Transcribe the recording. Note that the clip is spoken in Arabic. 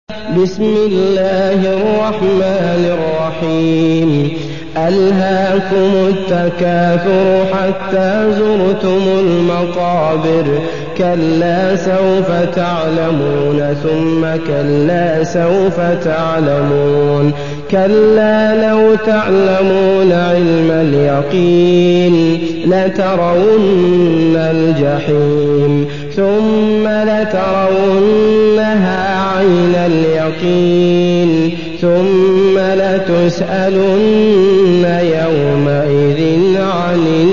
بسم الله الرحمن الرحيم ألهاكم التكاثر حتى زرتم المقابر كلا سوف تعلمون ثم كلا سوف تعلمون كلا لو تعلمون علم اليقين لترون الجحيم ثم لترونها عين اليقين ثم لتسألن يومئذ عن